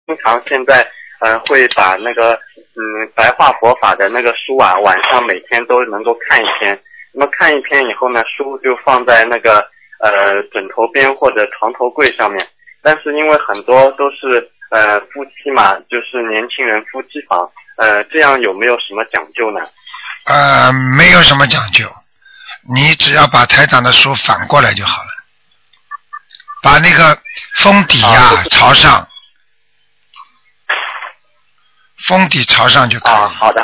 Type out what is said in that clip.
经常现在会把那个白话佛法的那个书啊，晚上每天都能够看一篇。那么看一篇以后呢，书就放在那个枕头边或者床头柜上面。但是因为很多都是夫妻嘛，就是年轻人夫妻房，这样有没有什么讲究呢？ 没有什么讲究，你只要把台长的书反过来就好了，把那个封底朝上，封底朝上就可以。 好的。